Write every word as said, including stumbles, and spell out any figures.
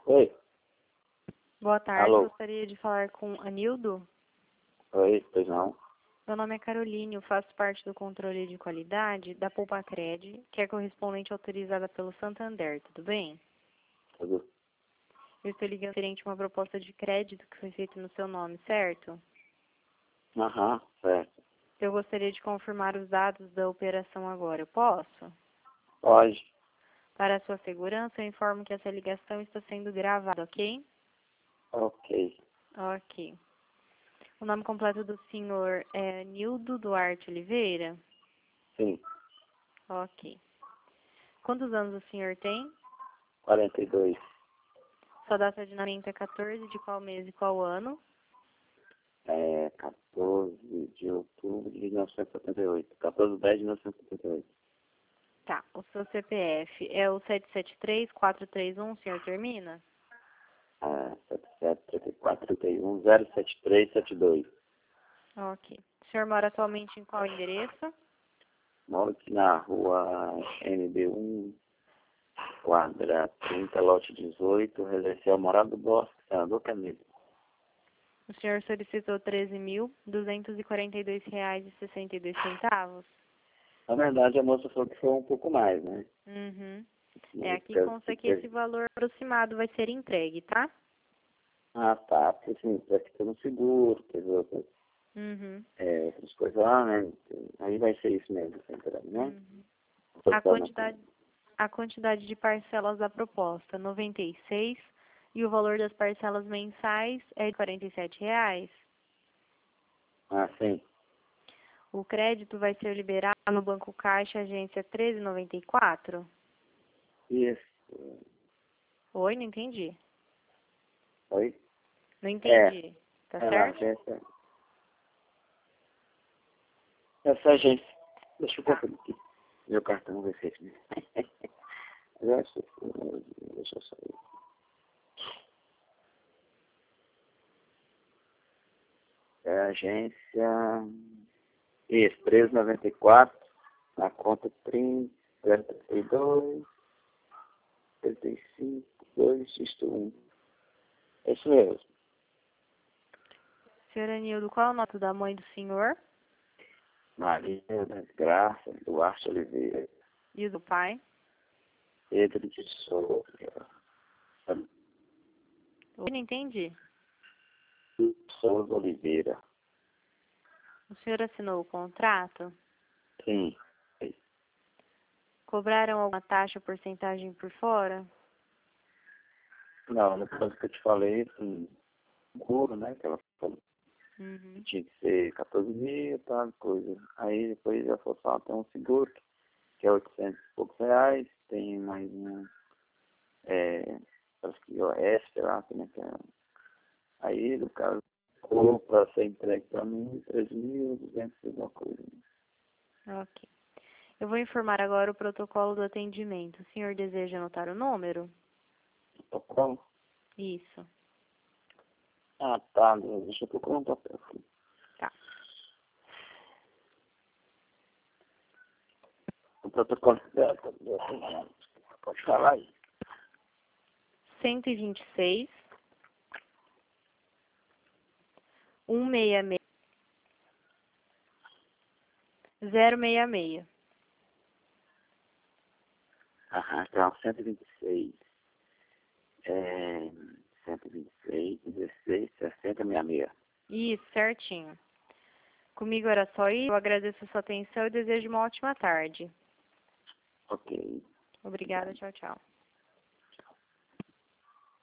Oi. Boa tarde, Alô. gostaria de falar com Anildo. Oi, pois não. Meu nome é Caroline, eu faço parte do controle de qualidade da Poupa-Cred, que é correspondente autorizada pelo Santander, tudo bem? Tudo. Eu estou ligando referente a uma proposta de crédito que foi feita no seu nome, certo? Aham, certo. Eu gostaria de confirmar os dados da operação agora, eu posso? Pode. Para a sua segurança, eu informo que essa ligação está sendo gravada, ok? Ok. Ok. O nome completo do senhor é Nildo Duarte Oliveira? Sim. Ok. Quantos anos o senhor tem? quarenta e dois. Sua data de nascimento é quatorze de qual mês e qual ano? É quatorze de outubro de mil novecentos e setenta e oito. quatorze de dez de mil novecentos e setenta e oito. Tá. O seu C P F é o sete sete três quatro três um, o senhor termina? É, sete sete, trinta e quatro, trinta e um, zero sete três sete dois. Ok. O senhor mora atualmente em qual endereço? Moro aqui na rua N B um, quadra trinta, lote dezoito, residencial Morada do Bosque, Senador Camilo. O senhor solicitou treze mil duzentos e quarenta e dois reais e sessenta e dois centavos? Na verdade, a moça falou que foi um pouco mais, né? Uhum. É, E aqui pelo consta que que esse valor aproximado vai ser entregue, tá? Ah, tá. Porque assim, parece que tem um seguro, teve outras, Uhum. é, outras coisas lá, né? Aí vai ser isso mesmo, tá entendendo, né? Uhum. A Totalmente. quantidade, a quantidade de parcelas da proposta, noventa e seis, e o valor das parcelas mensais é de quarenta e sete reais. Ah, sim. O crédito vai ser liberado no Banco Caixa, agência treze noventa e quatro? Isso. Oi, não entendi. Oi? Não É, entendi. Tá é lá, certo? agência. Essa agência. Deixa eu Tá. conferir aqui. Meu cartão vai ser, né? Eu acho que- Deixa eu sair. É a agência. Isso, treze noventa e quatro. Na conta trinta, trinta e dois, trinta e cinco, dois, isto um. É isso mesmo. Senhor Anildo, qual é o nome da mãe do senhor Maria das Graças, Duarte Oliveira, e o do pai? Pedro de Souza, Oi, não entendi. Souza Oliveira. O senhor assinou o contrato? Sim. Cobraram alguma taxa ou porcentagem por fora? Não, no caso que eu te falei, assim, seguro, né? Que ela falou que Uhum. tinha que ser quatorze mil e tal, coisa. Aí depois ela falou, só tem um seguro, que é oitocentos e poucos reais, tem mais um, é, parece que O S, sei lá, como é que é. Aí, no caso, ficou para ser entregue para mim, três mil e duzentos e alguma coisa. Ok. Eu vou informar agora o protocolo do atendimento. O senhor deseja anotar o número? Protocolo? Isso. Ah, tá, deixa eu procurar um papel. Tá. O protocolo dela, pode falar aí. cento e vinte e seis, cento e sessenta e seis, zero seis seis. Aham, então, cento e vinte e seis, é, cento e vinte e seis, dezesseis, sessenta, sessenta e seis. Isso, certinho. Comigo era só isso. Eu agradeço a sua atenção e desejo uma ótima tarde. Ok. Obrigada, tchau, tchau.